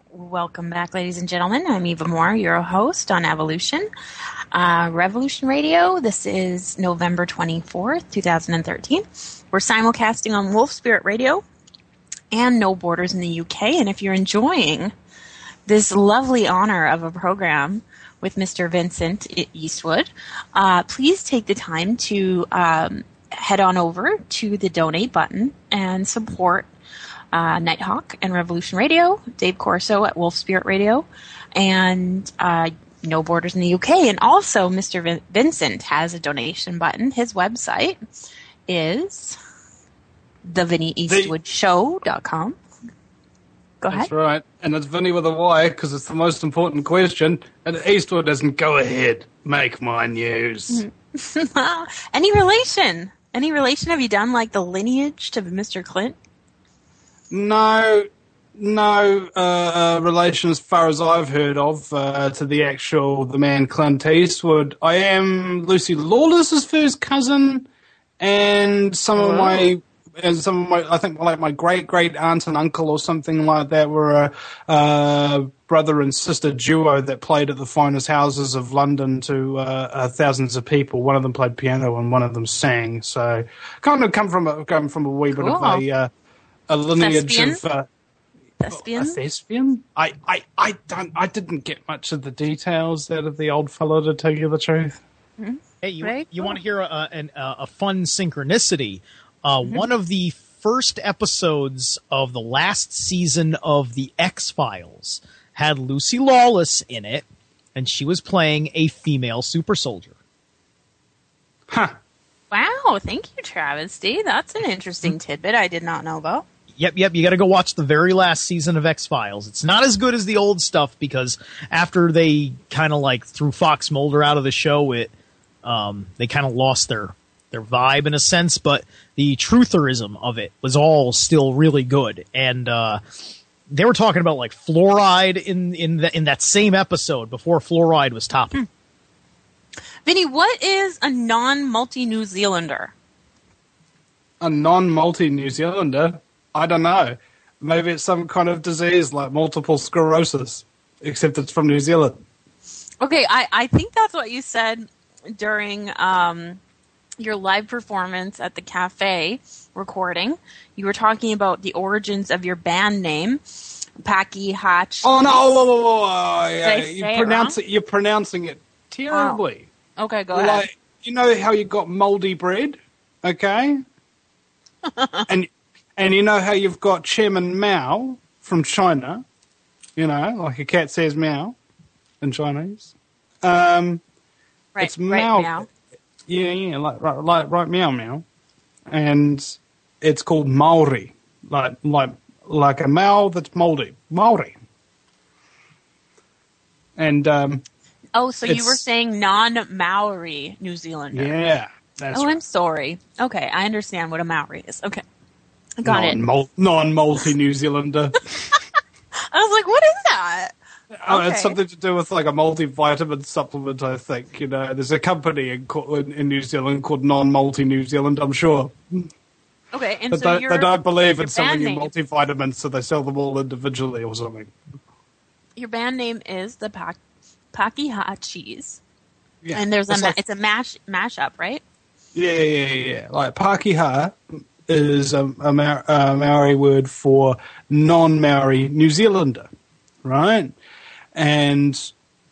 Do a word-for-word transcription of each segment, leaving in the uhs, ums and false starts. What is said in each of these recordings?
Welcome back, ladies and gentlemen. I'm Eva Moore, your host on Evolution, uh, Revolution Radio. This is November twenty-fourth, twenty thirteen. We're simulcasting on Wolf Spirit Radio and No Borders in the U K. And if you're enjoying this lovely honor of a program with Mister Vincent Eastwood, uh, please take the time to um, head on over to the donate button and support Uh, Nighthawk and Revolution Radio, Dave Corso at Wolf Spirit Radio, and uh, No Borders in the U K. And also, Mister Vin- Vincent has a donation button. His website is the vinny eastwood show dot com. Go ahead. That's right. And it's Vinny with a Y because it's the most important question. And Eastwood doesn't go ahead, make my news. Any relation? Any relation? Have you done like the lineage to Mister Clint? No, no uh, uh, relation as far as I've heard of uh, to the actual, the man Clint Eastwood. I am Lucy Lawless's first cousin, and some of my, and some of my, I think like my great great aunt and uncle or something like that were a uh, brother and sister duo that played at the finest houses of London to uh, uh, thousands of people. One of them played piano and one of them sang. So kind of come from a come from a wee Cool. bit of a. Uh, A lineage Thespian? of uh, Thespian? a thespian. I, I, I don't. I didn't get much of the details out of the old fellow, to tell you the truth. Mm-hmm. Hey, you Very you cool. want to hear a, an, a fun synchronicity? Uh, Mm-hmm. One of the first episodes of the last season of the X-Files had Lucy Lawless in it, and she was playing a female super soldier. Huh. Wow, thank you, Travesty. That's an interesting tidbit I did not know about. Yep, yep. You got to go watch the very last season of X-Files. It's not as good as the old stuff because after they kind of like threw Fox Mulder out of the show, it um, they kind of lost their their vibe in a sense. But the trutherism of it was all still really good, and uh, they were talking about like fluoride in in the, in that same episode before fluoride was topic. Hmm. Vinny, what is a non-multi-New Zealander? A non-multi-New Zealander. I don't know. Maybe it's some kind of disease like multiple sclerosis, except it's from New Zealand. Okay, I, I think that's what you said during um, your live performance at the cafe recording. You were talking about the origins of your band name, Paki Hatch. Oh no! Whoa, whoa, whoa, whoa. Did Yeah, I you say it pronounce wrong? it. You're pronouncing it terribly. Oh. Okay, go ahead. Like, you know how you got moldy bread, okay? and and you know how you've got Chairman Mao from China, you know, like a cat says meow in Chinese. Um, right, it's right Mao. now. Yeah, yeah, like right, like right, meow, meow, and it's called Maori, like like like a Mao that's moldy, Maori. And um, Oh, so you it's- were saying non-Maori New Zealander. yeah, that's Oh, right. I'm sorry. Okay, I understand what a Maori is. Okay. I got it. Non-mul- non-multi New Zealander. I was like, what is that? Oh, Okay. it's something to do with like a multivitamin supplement, I think. You know, there's a company in, in, in New Zealand called Non-Multi New Zealand, I'm sure. Okay, and They so don't, your, they don't believe your in selling band you name, multivitamins, so they sell them all individually or something. your band name is the pa- Pakihachis. Yeah, And there's a it's ma- like- it's a mash mashup, right? Yeah, yeah, yeah. Like Pakeha is a, a, Maori, a Maori word for non-Maori New Zealander, right? And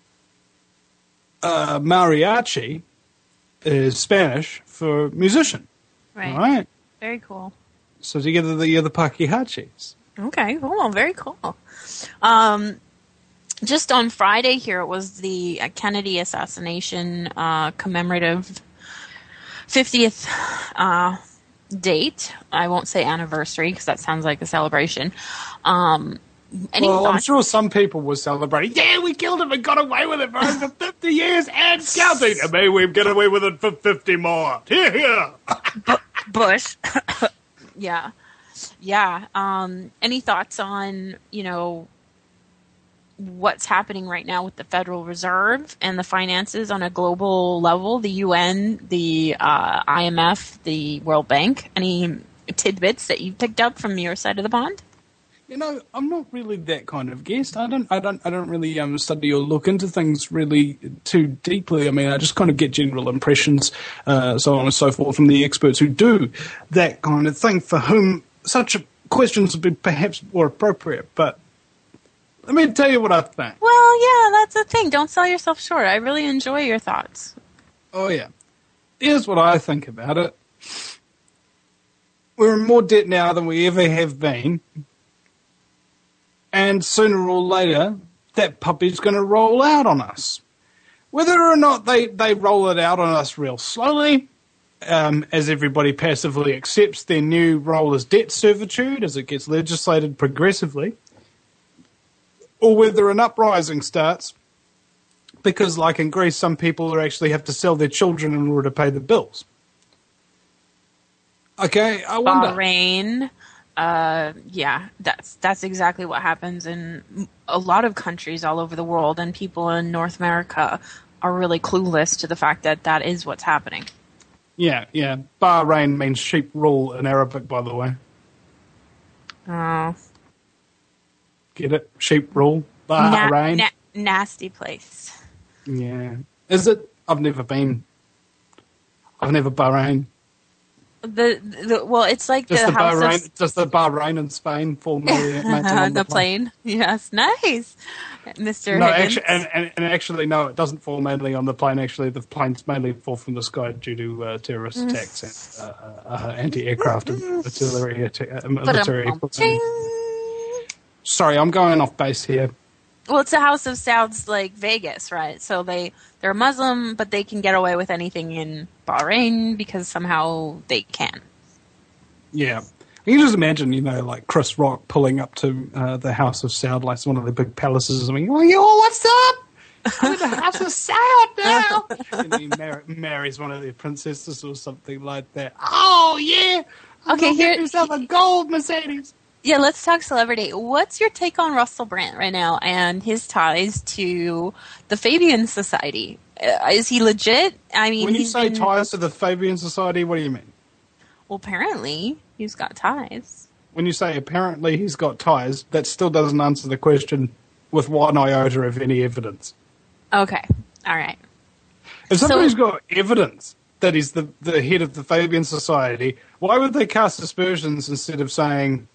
uh, mariachi is Spanish for musician, Right. right? Very cool. So together they're the Pakihachis. Okay, cool. Very cool. Um, just on Friday here, it was the uh, Kennedy assassination uh, commemorative fiftieth uh, date. I won't say anniversary because that sounds like a celebration. Um, any Well, I'm thoughts? sure some people were celebrating. Yeah, we killed him and got away with it for over fifty years and counting. And maybe we get away with it for fifty more. Here, here. Bush. yeah. Yeah. Um, any thoughts on, you know, what's happening right now with the Federal Reserve and the finances on a global level, the U N, the uh, I M F, the World Bank? Any tidbits that you've picked up from your side of the pond? You know, I'm not really that kind of guest. I don't, I don't, I don't really um, study or look into things really too deeply. I mean, I just kind of get general impressions, uh, so on and so forth, from the experts who do that kind of thing, for whom such questions would be perhaps more appropriate. But let me tell you what I think. Well, yeah, that's the thing. Don't sell yourself short. I really enjoy your thoughts. Oh yeah, here's what I think about it. We're in more debt now than we ever have been. And sooner or later, that puppy's going to roll out on us. Whether or not they, they roll it out on us real slowly, um, as everybody passively accepts their new role as debt servitude as it gets legislated progressively, or whether an uprising starts, because like in Greece, some people actually have to sell their children in order to pay the bills. Okay, I wonder. Bahrain. Uh, yeah, that's that's exactly what happens in a lot of countries all over the world, and people in North America are really clueless to the fact that that is what's happening. Yeah, yeah. Bahrain means sheep rule in Arabic, by the way. Oh. Get it? Sheep rule. Bahrain. Na- na- nasty place. Yeah. Is it? I've never been. I've never Bahrain. The, the well, it's like just the, the house Bahrain, of just the Bahrain in Spain formally on the, the plane. plane. Yes, nice, Mister No, Higgins. actually, and, and, and actually, no, it doesn't fall mainly on the plane. Actually, the planes mainly fall from the sky due to uh, terrorist attacks and uh, uh, anti-aircraft and artillery atta- uh, military. Sorry, I'm going off base here. Well, it's a house of Sauds like Vegas, right? So they, they're Muslim, but they can get away with anything in Bahrain because somehow they can. Yeah. You can just imagine, you know, like Chris Rock pulling up to uh, the House of Saud, like one of the big palaces, and being, oh, yo, what's up? I'm in the House of Saud now. And he mar- marries one of their princesses or something like that. Oh, yeah. Okay, here. Get yourself a gold Mercedes. Yeah, let's talk celebrity. What's your take on Russell Brand right now and his ties to the Fabian Society? Uh, is he legit? I mean, when you he's say been... ties to the Fabian Society, what do you mean? Well, apparently he's got ties. When you say apparently he's got ties, that still doesn't answer the question with one iota of any evidence. Okay, all right. If somebody's so, got evidence that he's the, the head of the Fabian Society, why would they cast aspersions instead of saying,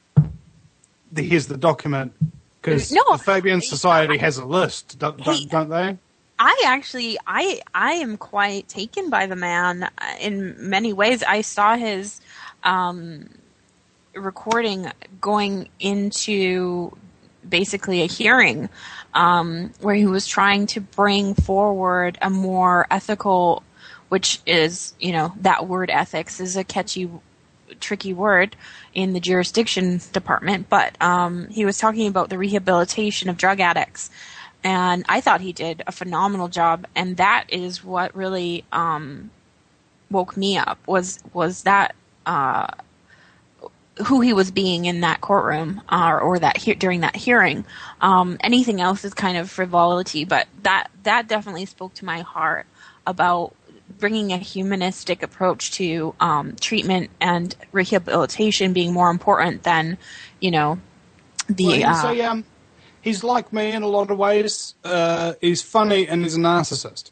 the, here's the document? Because no, the Fabian Society I, has a list, don't, hey, don't they? I actually, I I am quite taken by the man in many ways. I saw his um, recording going into basically a hearing um, where he was trying to bring forward a more ethical, which is, you know, that word ethics is a catchy, tricky word in the jurisdiction department, but um, he was talking about the rehabilitation of drug addicts. And I thought he did a phenomenal job, and that is what really um, woke me up, was was that uh, who he was being in that courtroom uh, or that he- during that hearing. Um, anything else is kind of frivolity, but that, that definitely spoke to my heart about bringing a humanistic approach to um, treatment and rehabilitation being more important than, you know, the... Well, uh, so, um, he's like me in a lot of ways. Uh, he's funny and he's a narcissist.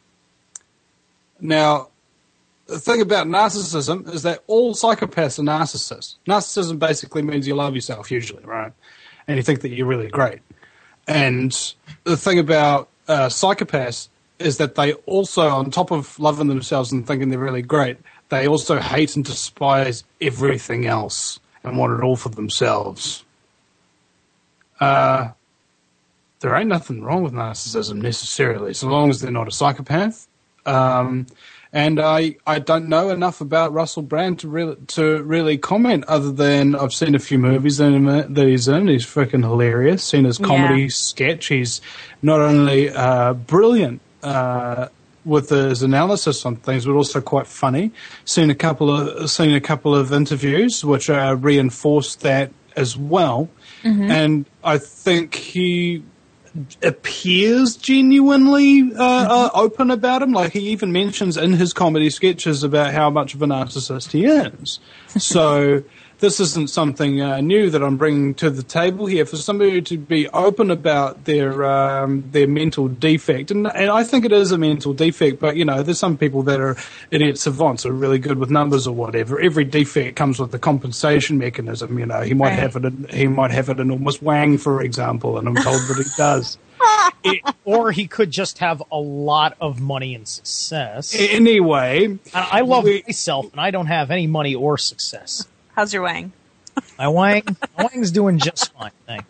Now, the thing about narcissism is that all psychopaths are narcissists. Narcissism basically means you love yourself, usually, right? And you think that you're really great. And the thing about uh, psychopaths is that they also, on top of loving themselves and thinking they're really great, they also hate and despise everything else and want it all for themselves. Uh, there ain't nothing wrong with narcissism necessarily, so long as they're not a psychopath. Um, and I, I don't know enough about Russell Brand to really to really comment, other than I've seen a few movies that he's in. He's freaking hilarious. Seen his comedy Yeah. sketch. He's not only uh, brilliant uh, with his analysis on things, but also quite funny. Seen a couple of seen a couple of interviews which uh, reinforce that as well. Mm-hmm. And I think he appears genuinely uh, mm-hmm. uh, open about him. Like, he even mentions in his comedy sketches about how much of a narcissist he is. So this isn't something uh, new that I'm bringing to the table here. For somebody to be open about their um, their mental defect, and, and I think it is a mental defect, but you know, there's some people that are idiot savants, are really good with numbers or whatever. Every defect comes with a compensation mechanism. You know, he might right. have it. In, he might have an enormous wang, for example, and I'm told that he does. It, or he could just have a lot of money and success. Anyway, I, I love we, myself, and I don't have any money or success. How's your wang? My wang, my wang's doing just fine. Thank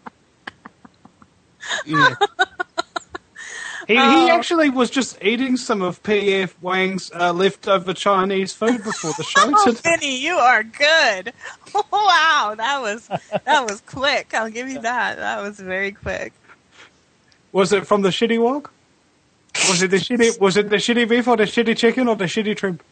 you. Yeah. He, Oh. he actually was just eating some of P F Wang's uh, leftover Chinese food before the show Oh, today. Vinny, you are good. Wow, that was that was quick. I'll give you that. That was very quick. Was it from the shitty wok? Was it the shitty? Was it the shitty beef or the shitty chicken or the shitty shrimp?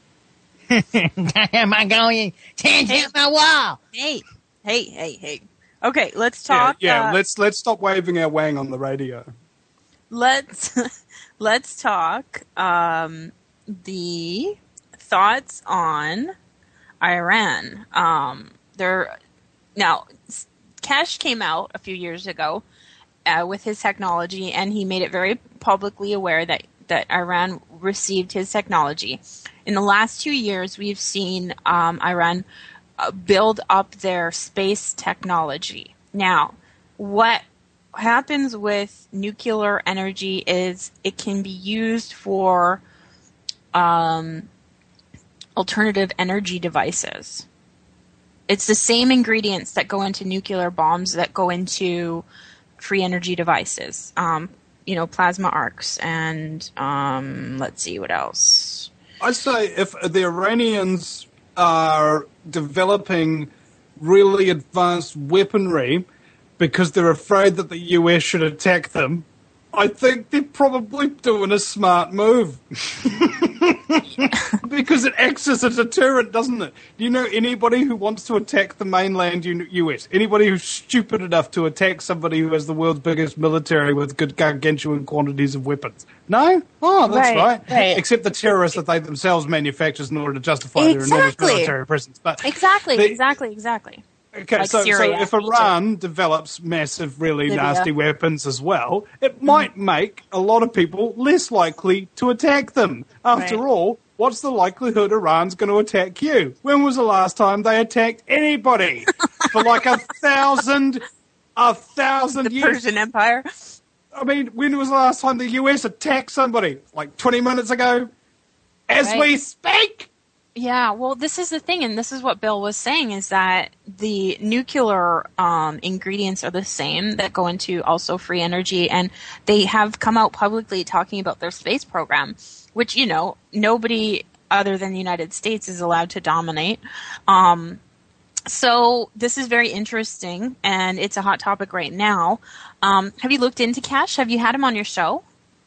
Am I going to hit my wall? Hey, hey, hey, hey. Okay, let's talk. Yeah, yeah uh, let's let's stop waving our wang on the radio. let's let's talk um, the thoughts on Iran. Um, there now, Cash came out a few years ago uh, with his technology, and he made it very publicly aware that that Iran received his technology. In the last two years, we've seen um, Iran uh, build up their space technology. Now, what happens with nuclear energy is it can be used for um, alternative energy devices. It's the same ingredients that go into nuclear bombs that go into free energy devices. Um, you know, plasma arcs and um, let's see what else. I'd say if the Iranians are developing really advanced weaponry because they're afraid that the U S should attack them, I think they're probably doing a smart move. Because it acts as a deterrent, doesn't it? Do you know anybody who wants to attack the mainland U S? Anybody who's stupid enough to attack somebody who has the world's biggest military with good gargantuan quantities of weapons? No? Oh, that's Right, right. right. Except the terrorists that they themselves manufacture in order to justify their enormous Exactly. military presence. But Exactly, the- exactly, exactly. Okay, Like so, so Syria, if Iran develops massive, really Libya. nasty weapons as well, it might make a lot of people less likely to attack them. After Right. all, what's the likelihood Iran's going to attack you? When was the last time they attacked anybody? For like a thousand, a thousand The years. Persian Empire. I mean, when was the last time the U S attacked somebody? Like twenty minutes ago? As Right. we speak? Yeah, well, this is the thing, and this is what Bill was saying, is that the nuclear um, ingredients are the same that go into also free energy, and they have come out publicly talking about their space program, which, you know, nobody other than the United States is allowed to dominate. Um, so this is very interesting, and it's a hot topic right now. Um, have you looked into Cash? Have you had him on your show?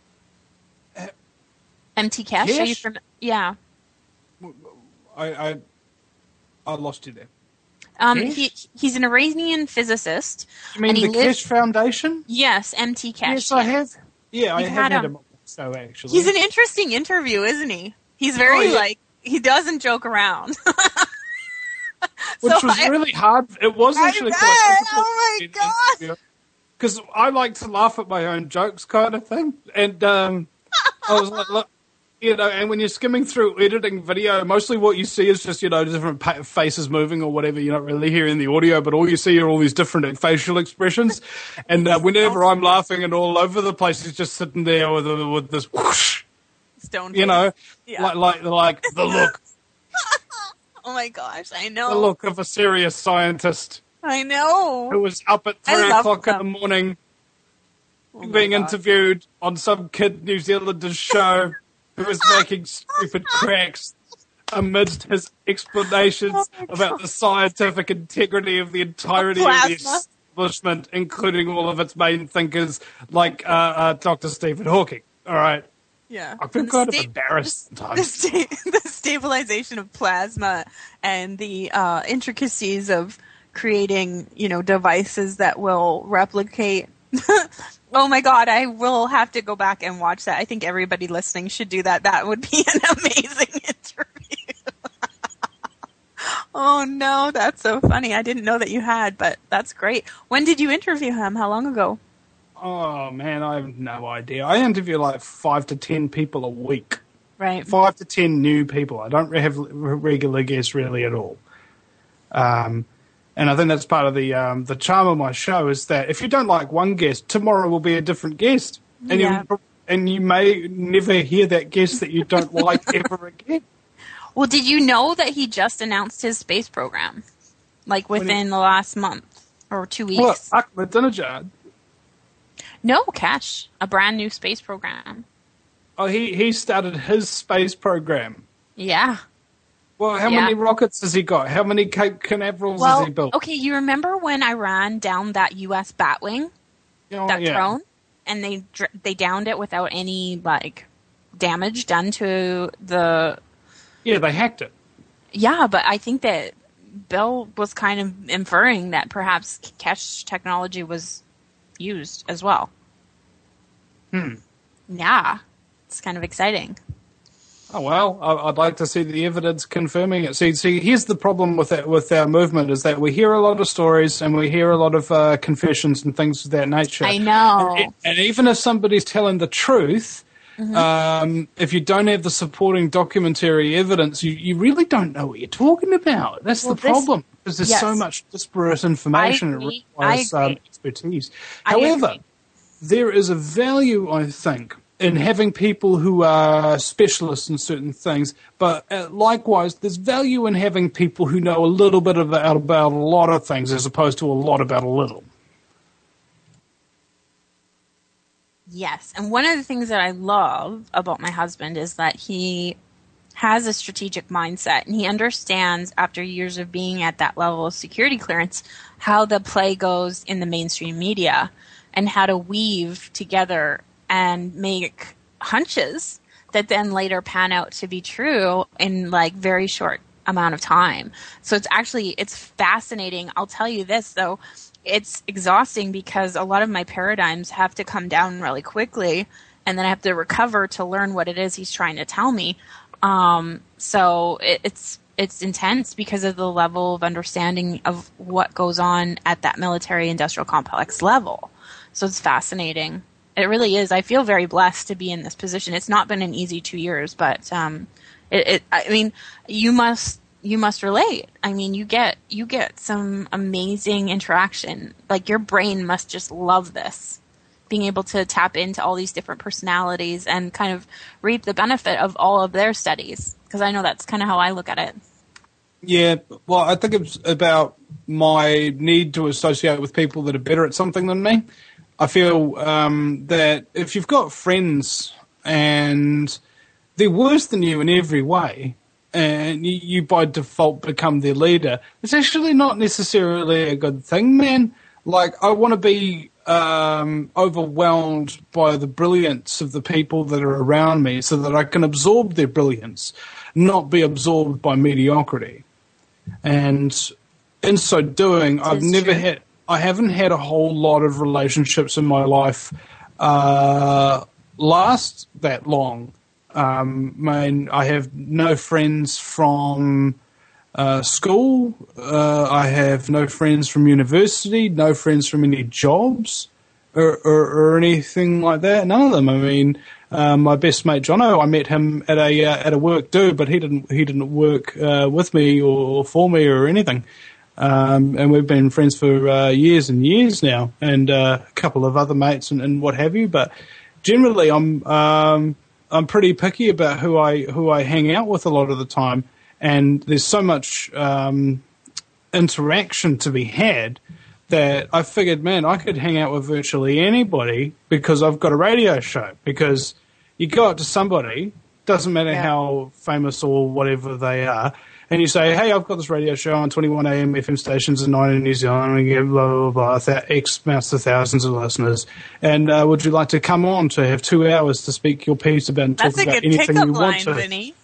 M T Cash? Are you Cash? from? Yeah. I, I, I lost you there. Um, Cash? he, he's an Iranian physicist. You mean and he the lives- Cash Foundation? Yes, M T Cash. Yes, I have. Yeah, I You've have had had him. him on the show, actually. He's an interesting interview, isn't he? He's very Oh, yeah. like he doesn't joke around. Which So was I- really hard. It was I actually bet. quite difficult. Oh my God. Because I like to laugh at my own jokes, kind of thing. And um, I was like, look, you know, and when you're skimming through editing video, mostly what you see is just, you know, different pa- faces moving or whatever. You're not really hearing the audio, but all you see are all these different facial expressions. And uh, whenever I'm laughing and all over the place, he's just sitting there with, with this whoosh, Stone. you know, Yeah. like, like, like the look, Oh my gosh, I the know. look of a serious scientist I know. who was up at I three love o'clock in them. the morning Oh my being God. interviewed on some kid New Zealander's show who was making stupid cracks amidst his explanations Oh my about the scientific integrity of the entirety of the Plasma. establishment, including all of its main thinkers like uh, uh, Doctor Stephen Hawking. All right. Yeah. I feel And the kind of sta- embarrassed the, sometimes. sta- the stabilization of plasma and the uh, intricacies of creating, you know, devices that will replicate. Oh my God, I will have to go back and watch that. I think everybody listening should do that. That would be an amazing interview. Oh, no, that's so funny. I didn't know that you had, but that's great. When did you interview him? How long ago? Oh, man, I have no idea. I interview like five to ten people a week. Right. Five to ten new people. I don't have regular guests really at all. Um, and I think that's part of the um, the charm of my show is that if you don't like one guest, tomorrow will be a different guest. And Yeah. you and you may never hear that guest that you don't like ever again. Well, did you know that he just announced his space program? Like within the last month or two weeks? Well, Ahmadinejad. No, Cash. A brand new space program. Oh, he, he started his space program. Yeah. Well, how Yeah. many rockets has he got? How many Cape Canaverals Well, has he built? okay, you remember when I ran down that U S Batwing, Oh, that yeah. drone, and they dr- they downed it without any like damage done to the. Yeah, they hacked it. Yeah, but I think that Bill was kind of inferring that perhaps cache technology was used as well. Hmm. Yeah, it's kind of exciting. Oh well, I- I'd like to see the evidence confirming it. See, see, here's the problem with that, with our movement is that we hear a lot of stories and we hear a lot of uh, confessions and things of that nature. I know. And, and even if somebody's telling the truth, Mm-hmm. um, if you don't have the supporting documentary evidence, you, you really don't know what you're talking about. That's Well, the this- problem because there's yes. so much disparate information. I agree. It requires I um, agree. expertise. I However, agree. there is a value, I think, in having people who are specialists in certain things, but uh, likewise, there's value in having people who know a little bit about, about a lot of things as opposed to a lot about a little. Yes, and one of the things that I love about my husband is that he has a strategic mindset and he understands after years of being at that level of security clearance how the play goes in the mainstream media and how to weave together and make hunches that then later pan out to be true in like very short amount of time. So it's actually it's fascinating. I'll tell you this though. It's exhausting because a lot of my paradigms have to come down really quickly and then I have to recover to learn what it is he's trying to tell me. Um, so it, it's it's intense because of the level of understanding of what goes on at that military industrial complex level. So it's fascinating. It really is. I feel very blessed to be in this position. It's not been an easy two years, but um, it, it I mean, you must You must relate. I mean, you get you get some amazing interaction. Like your brain must just love this, being able to tap into all these different personalities and kind of reap the benefit of all of their studies. Because I know that's kind of how I look at it. Yeah, well, I think it's about my need to associate with people that are better at something than me. I feel um, that if you've got friends and they're worse than you in every way, and you, you by default become their leader, it's actually not necessarily a good thing, man. Like, I want to be um, overwhelmed by the brilliance of the people that are around me so that I can absorb their brilliance, not be absorbed by mediocrity. And in so doing, This I've is never true. had, I haven't had a whole lot of relationships in my life uh, last that long. Um, my, I have no friends from uh, school. Uh, I have no friends from university. No friends from any jobs or, or, or anything like that. None of them. I mean, uh, my best mate Jono, I met him at a uh, at a work do, but he didn't he didn't work uh, with me or for me or anything. Um, and we've been friends for uh, years and years now, and uh, a couple of other mates and, and what have you. But generally, I'm um, I'm pretty picky about who I who I hang out with a lot of the time, and there's so much um, interaction to be had that I figured, man, I could hang out with virtually anybody because I've got a radio show. Because you go up to somebody, doesn't matter Yeah. how famous or whatever they are, and you say, hey, I've got this radio show on twenty-one A M F M stations in nine in New Zealand, and we get blah, blah, blah, th- X amounts of thousands of listeners. And uh, would you like to come on to have two hours to speak your piece about and talk That's a about good anything pickup you line, want to? Vinny.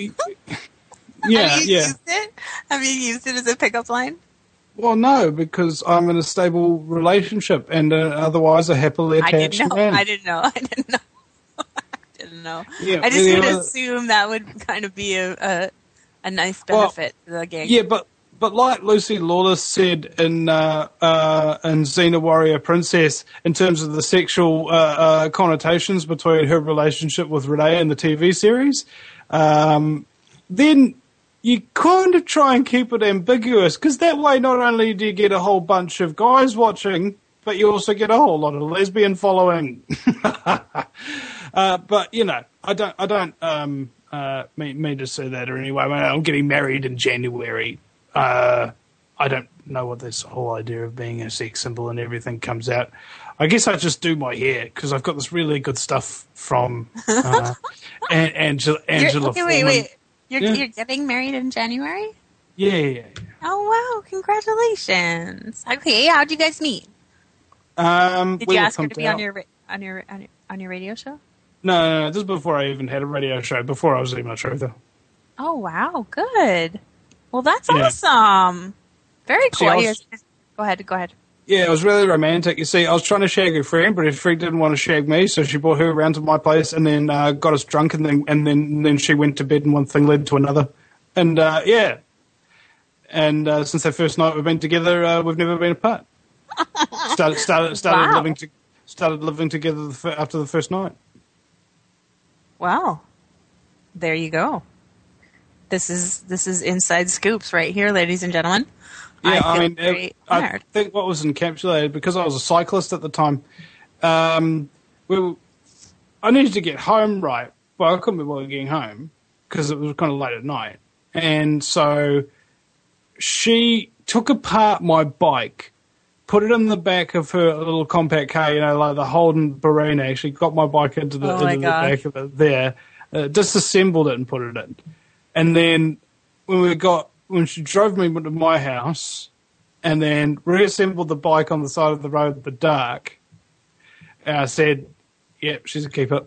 Yeah, Have you yeah. used it? Have you used it as a pickup line? Well, no, because I'm in a stable relationship and uh, otherwise a happily I attached didn't know. man. I didn't know. I didn't know. I didn't know. Yeah, I just yeah, would uh, assume that would kind of be a a, a nice Well, benefit to the gig. Yeah, but but like Lucy Lawless said in uh, uh, in Xena Warrior Princess, in terms of the sexual uh, uh, connotations between her relationship with Renee in the T V series, um, then you kind of try and keep it ambiguous, because that way not only do you get a whole bunch of guys watching, but you also get a whole lot of lesbian following. uh, but you know, I don't, I don't um, uh, mean, mean to say that or anyway. When I'm getting married in January, uh, I don't know what this whole idea of being a sex symbol and everything comes out. I guess I just do my hair because I've got this really good stuff from uh, An- Angela. Angela. Okay, wait, wait. You're, Yeah. you're getting married in January? Yeah, yeah, yeah. Oh, wow. Congratulations. Okay, how'd you guys meet? Um, Did we you were ask her to pumped be on out. your, ra- on, your, on, your, on your radio show? No, no, no, this is before I even had a radio show, before I was even a truther. Oh, wow. Good. Well, that's Yeah. awesome. Very See, cool. I was- Yes. Go ahead, go ahead. Yeah, it was really romantic. You see, I was trying to shag her friend, but her friend didn't want to shag me, so she brought her around to my place and then uh, got us drunk, and then and then and then she went to bed, and one thing led to another. And, uh, yeah. And uh, since that first night we've been together, uh, we've never been apart. Started started started Wow. living to, started living together the fir- after the first night. Wow. There you go. This is this is inside scoops right here, ladies and gentlemen. Yeah, I, feel mean, very it, I honored. think what was encapsulated, because I was a cyclist at the time, um, we were, I needed to get home right. Well, I couldn't be bothered getting home because it was kind of late at night. And so she took apart my bike, put it in the back of her little compact car, you know, like the Holden Barina. She got my bike into the, Oh my into the gosh. back of it there, uh, disassembled it and put it in. And then when we got, when she drove me to my house and then reassembled the bike on the side of the road in the dark, and I said, yep, she's a keeper.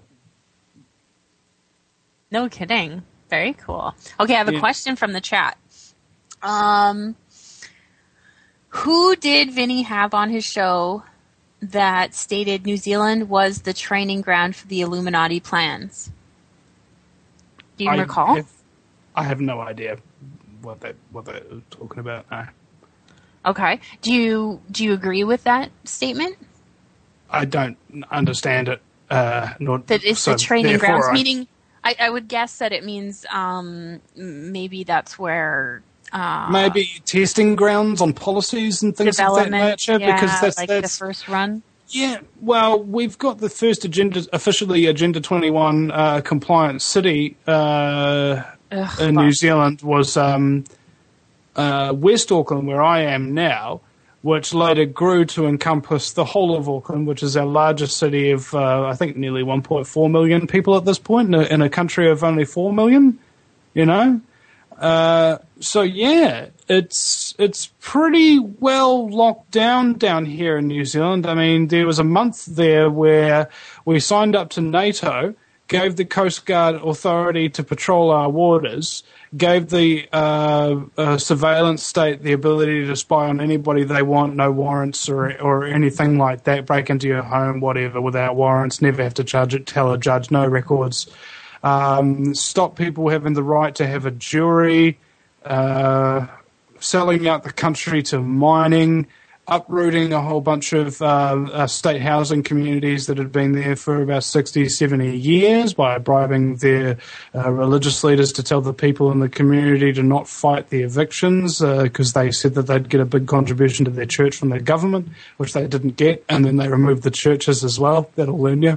No kidding. Very cool. Okay, I have a Yeah. question from the chat. Um, who did Vinny have on his show that stated New Zealand was the training ground for the Illuminati plans? Do you I recall? Have, I have no idea what they what they're talking about. No. Okay. Do you do you agree with that statement? I don't understand it. Uh, nor, That it's so the training therefore grounds, I- meaning I, I would guess that it means um, m- maybe that's where uh, maybe testing grounds on policies and things of that development, nature. yeah, because that's like that's the first run. yeah. Well, we've got the first agenda, officially Agenda twenty-one uh, compliant city uh, Ugh, in well, New Zealand was um, uh, West Auckland, where I am now, which later grew to encompass the whole of Auckland, which is our largest city of, uh, I think, nearly one point four million people at this point in a, in a country of only four million, you know? Uh, so, yeah, it's it's pretty well locked down down here in New Zealand. I mean, there was a month there where we signed up to NATO, gave the Coast Guard authority to patrol our waters, gave the uh, uh, surveillance state the ability to spy on anybody they want, no warrants or or anything like that, break into your home, whatever, without warrants, never have to charge it, tell a judge, no records, um, stop people having the right to have a jury, uh, selling out the country to mining, uprooting a whole bunch of uh, uh, state housing communities that had been there for about sixty, seventy years by bribing their uh, religious leaders to tell the people in the community to not fight the evictions because uh, they said that they'd get a big contribution to their church from the government, which they didn't get, and then they removed the churches as well. That'll learn you.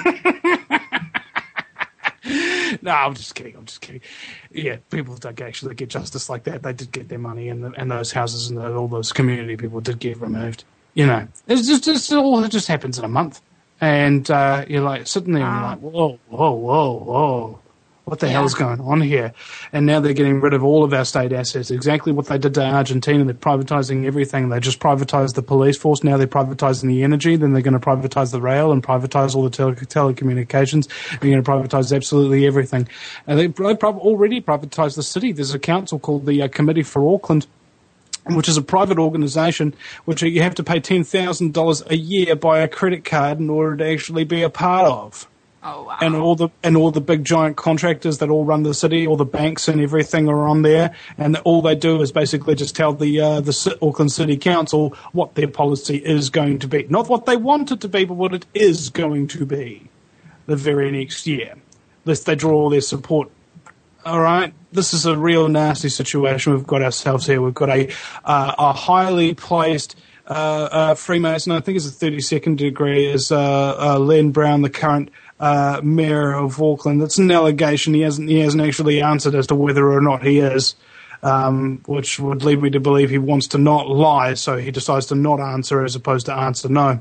No, I'm just kidding. I'm just kidding. Yeah, people don't actually get justice like that. They did get their money, and, the, and those houses and the, all those community people did get removed. You know, it's just it's all it just happens in a month, and uh, you're like sitting there and you're like, whoa, whoa, whoa, whoa. What the Yeah. hell's going on here? And now they're getting rid of all of our state assets. Exactly what they did to Argentina. They're privatizing everything. They just privatized the police force. Now they're privatizing the energy. Then they're going to privatize the rail and privatize all the tele- telecommunications. They're going to privatize absolutely everything. And they've already privatized the city. There's a council called the uh, Committee for Auckland, which is a private organisation which you have to pay ten thousand dollars a year by a credit card in order to actually be a part of. Oh, wow. And all the and all the big giant contractors that all run the city, all the banks and everything are on there, and all they do is basically just tell the uh, the Auckland City Council what their policy is going to be, not what they want it to be, but what it is going to be the very next year, lest they draw all their support. All right, this is a real nasty situation we've got ourselves here. We've got a uh, a highly placed uh, uh, Freemason, I think it's a thirty-second degree, is uh, uh, Len Brown, the current Uh, mayor of Auckland. That's an allegation. He hasn't he hasn't actually answered as to whether or not he is, um, which would lead me to believe he wants to not lie, so he decides to not answer as opposed to answer no.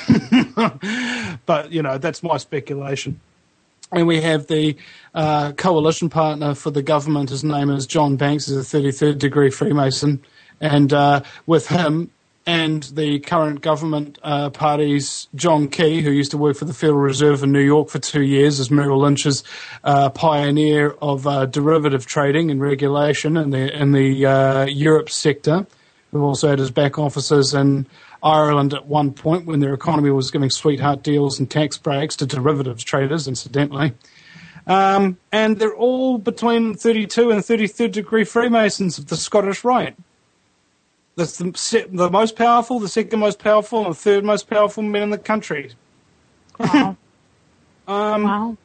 But, you know, that's my speculation. And we have the uh, coalition partner for the government. His name is John Banks. He's a thirty-third degree Freemason. And uh, with him and the current government uh, party's John Key, who used to work for the Federal Reserve in New York for two years as Merrill Lynch's uh, pioneer of uh, derivative trading and regulation in the in the uh, Europe sector, who also had his back offices in Ireland at one point when their economy was giving sweetheart deals and tax breaks to derivatives traders, incidentally. Um, and they're all between thirty-two and thirty-third degree Freemasons of the Scottish Rite. That's the, the most powerful, the second most powerful, and the third most powerful men in the country. Wow. um, wow.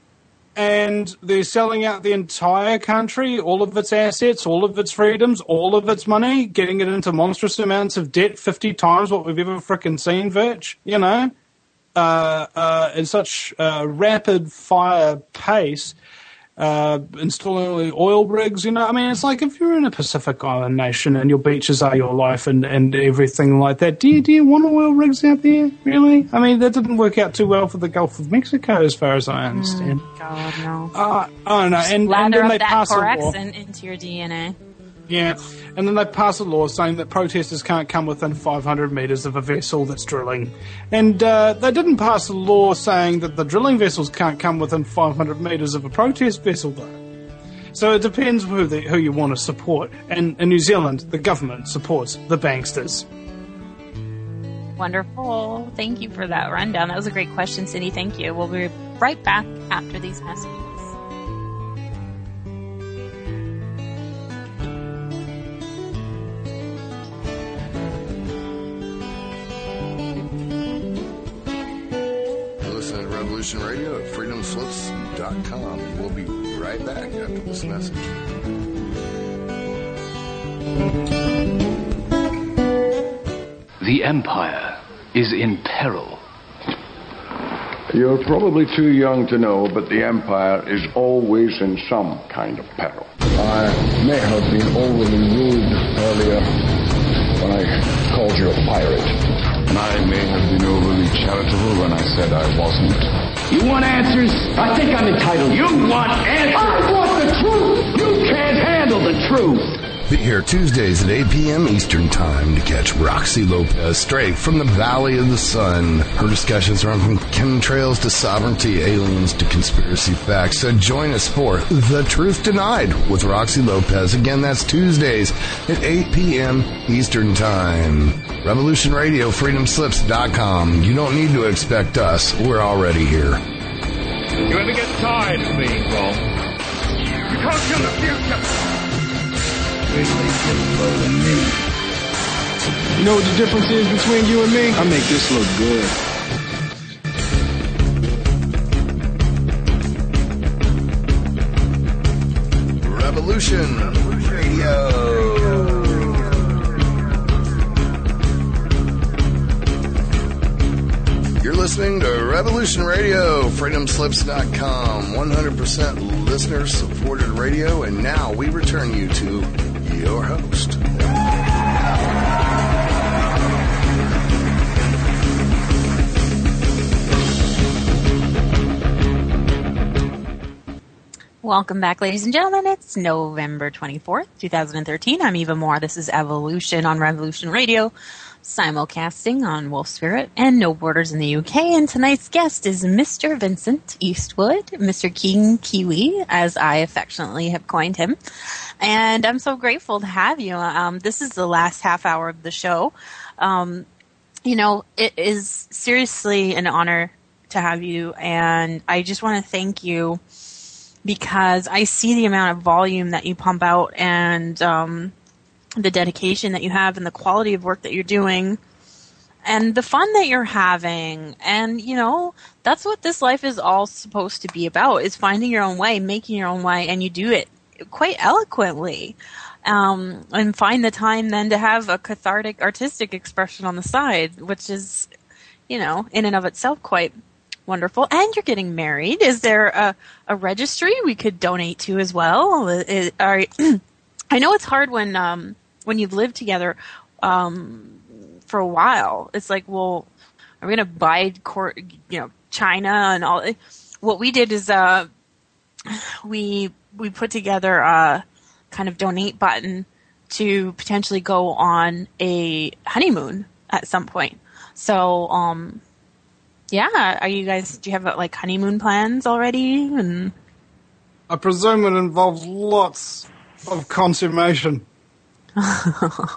And they're selling out the entire country, all of its assets, all of its freedoms, all of its money, getting it into monstrous amounts of debt, fifty times what we've ever frickin' seen, Virch, you know, uh, uh, in such uh, rapid fire pace. Uh, installing oil rigs, you know, I mean, it's like if you're in a Pacific Island nation and your beaches are your life and, and everything like that, do you, do you want oil rigs out there, really? I mean, that didn't work out too well for the Gulf of Mexico, as far as I understand. Mm, God, no. Uh, I don't know. And, and Lather then up they that pass a law. Corexin into your D N A. Yeah, and then they pass a law saying that protesters can't come within five hundred metres of a vessel that's drilling. And uh, they didn't pass a law saying that the drilling vessels can't come within five hundred metres of a protest vessel, though. So it depends who the, who you want to support. And in New Zealand, the government supports the banksters. Wonderful. Thank you for that rundown. That was a great question, Cindy. Thank you. We'll be right back after these messages. Listen to Revolution Radio at freedom slips dot com. We'll be right back after this message. The Empire is in peril. You're probably too young to know, but the Empire is always in some kind of peril. I may have been overly rude earlier when I called you a pirate. And I may have been overly charitable when I said I wasn't. You want answers? I think I'm entitled. You want answers? I want the truth! You can't handle the truth! Be here Tuesdays at eight p.m. Eastern Time to catch Roxy Lopez straight from the Valley of the Sun. Her discussions run from chemtrails to sovereignty, aliens to conspiracy facts. So join us for The Truth Denied with Roxy Lopez. Again, that's Tuesdays at eight p.m. Eastern Time. Revolution Radio, freedom slips dot com. You don't need to expect us. We're already here. You ever get tired of being wrong? You can't kill the future! You know what the difference is between you and me? I make this look good. Revolution Radio. You're listening to Revolution Radio, freedom slips dot com, one hundred percent listener-supported radio, and now we return you to your host. Welcome back, ladies and gentlemen. It's November twenty-fourth, twenty thirteen. I'm Eva Moore. This is Evolution on Revolution Radio, simulcasting on Wolf Spirit and No Borders in the U K. And tonight's guest is Mister Vincent Eastwood, Mister King Kiwi, as I affectionately have coined him. And I'm so grateful to have you. Um, this is the last half hour of the show. Um, you know, it is seriously an honor to have you, and I just want to thank you because I see the amount of volume that you pump out and um, the dedication that you have and the quality of work that you're doing and the fun that you're having. And, you know, that's what this life is all supposed to be about, is finding your own way, making your own way, and you do it quite eloquently. Um, and find the time then to have a cathartic artistic expression on the side, which is, you know, in and of itself quite wonderful. And you're getting married. Is there a, a registry we could donate to as well? Is, are, I know it's hard when um, when you've lived together um, for a while. It's like, well, are we going to buy, cor- you know, china and all? What we did is uh, we we put together a kind of donate button to potentially go on a honeymoon at some point. So, um, yeah, are you guys, do you have like honeymoon plans already? And I presume it involves lots of consummation. uh,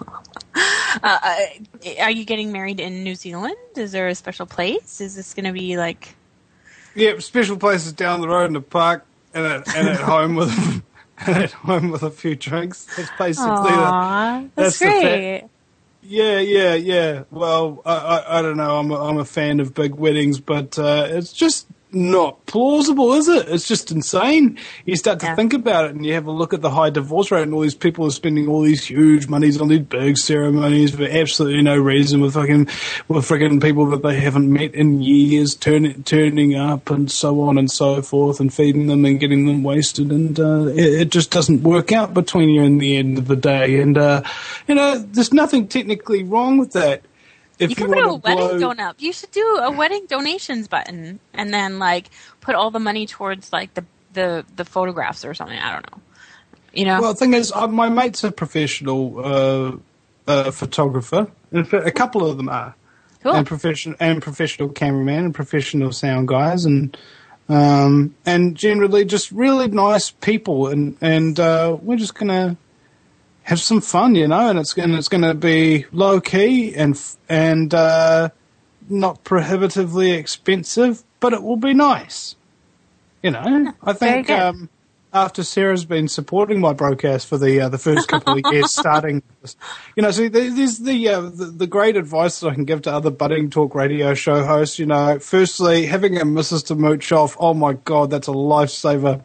are you getting married in New Zealand? Is there a special place? Is this going to be like... Yeah, special places down the road in the park and at, and at home with and at home with a few drinks. That's basically Aww, the, that's, that's great. The Yeah, yeah, yeah. Well, I, I, I don't know. I'm a, I'm a fan of big weddings, but uh, it's just not plausible, is it? It's just insane. You start to yeah. think about it, and you have a look at the high divorce rate, and all these people are spending all these huge monies on these big ceremonies for absolutely no reason, with fucking with freaking people that they haven't met in years, turning turning up, and so on and so forth, and feeding them and getting them wasted, and uh, it, it just doesn't work out between you in the end of the day. And uh, you know, there's nothing technically wrong with that. If you you could put a blow... wedding donut. You should do a wedding donations button, and then like put all the money towards like the the, the photographs or something. I don't know. You know. Well, the thing is, uh, my mate's a professional uh, uh, photographer. In fact, a couple of them are, cool. and professional and professional cameraman and professional sound guys, and um, and generally just really nice people, and and uh, we're just gonna have some fun, you know, and it's and it's going to be low key and and uh, not prohibitively expensive, but it will be nice, you know. I think um, after Sarah's been supporting my broadcast for the uh, the first couple of years, starting, you know, see, there's the, uh, the the great advice that I can give to other budding talk radio show hosts. You know, firstly, having a missus to mooch off, oh my god, that's a lifesaver.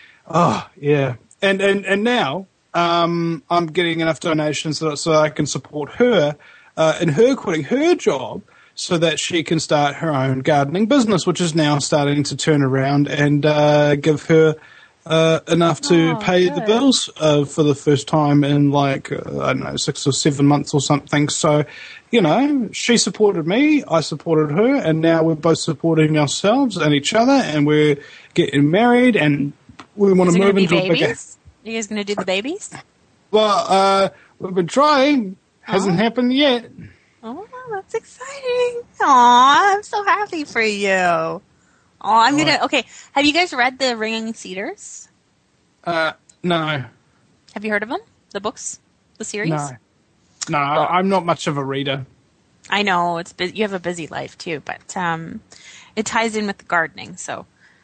Oh yeah, and and and now. Um, I'm getting enough donations so, so I can support her uh, in her quitting her job so that she can start her own gardening business, which is now starting to turn around and uh, give her uh, enough to oh, pay good. the bills uh, for the first time in like, uh, I don't know, six or seven months or something. So, you know, she supported me, I supported her, and now we're both supporting ourselves and each other, and we're getting married, and we want to move into babies? a bigger... You guys going to do the babies? Well, uh, we've been trying. Hasn't oh. happened yet. Oh, that's exciting. Aw, I'm so happy for you. Oh, I'm going to... Okay, have you guys read The Ringing Cedars? Uh, no. Have you heard of them? The books? The series? No. No, well, I'm not much of a reader. I know. It's bu- you have a busy life, too, but um, it ties in with the gardening, so...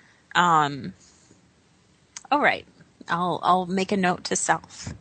Um, all right. I'll I'll make a note to self.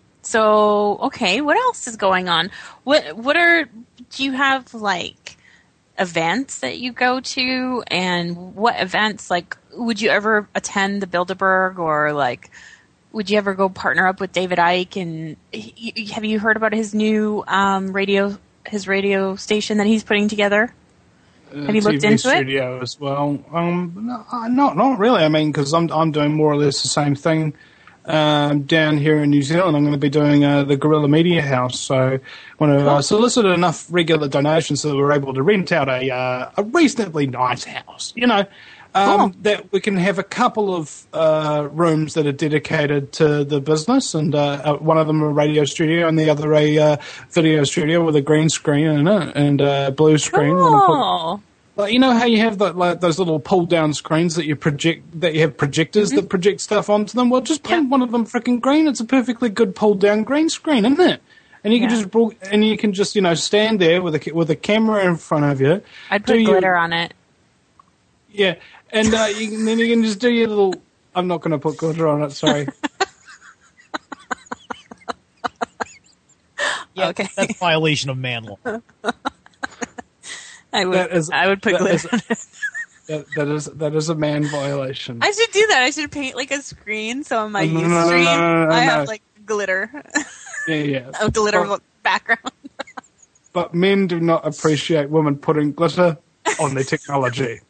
So, okay, what else is going on? What what are do you have like events that you go to, and what events like would you ever attend the Bilderberg, or like would you ever go partner up with David Icke? And he, have you heard about his new um, radio his radio station that he's putting together? Have you looked T V into studio it? as well. Um, no, not not really. I mean, because I'm I'm doing more or less the same thing um, down here in New Zealand. I'm going to be doing uh, the Guerrilla Media House. So I want to uh, solicit enough regular donations so that we're able to rent out a uh, a reasonably nice house. You know. Um, cool. That we can have a couple of uh, rooms that are dedicated to the business, and uh, one of them a radio studio, and the other a uh, video studio with a green screen in it and a blue screen. Cool. Put, like, you know how you have the, like, those little pull-down screens that you project, that you have projectors mm-hmm. that project stuff onto them. Well, just paint yeah. one of them freaking green. It's a perfectly good pull-down green screen, isn't it? And you yeah. can just and you can just you know stand there with a with a camera in front of you. I'd put glitter your, on it. Yeah, and uh, you, can- then you can just do your little. I'm not going to put glitter on it. Sorry. Yeah, Okay. that's a violation of man law. I would. That is- I would put that glitter is- on it. That, that is that is a man violation. I should do that. I should paint like a screen. So on my No, no, youth no, no, stream, no, no, no, I no. have like glitter, Yeah, yeah. a glitter But, background. but men do not appreciate women putting glitter on their technology.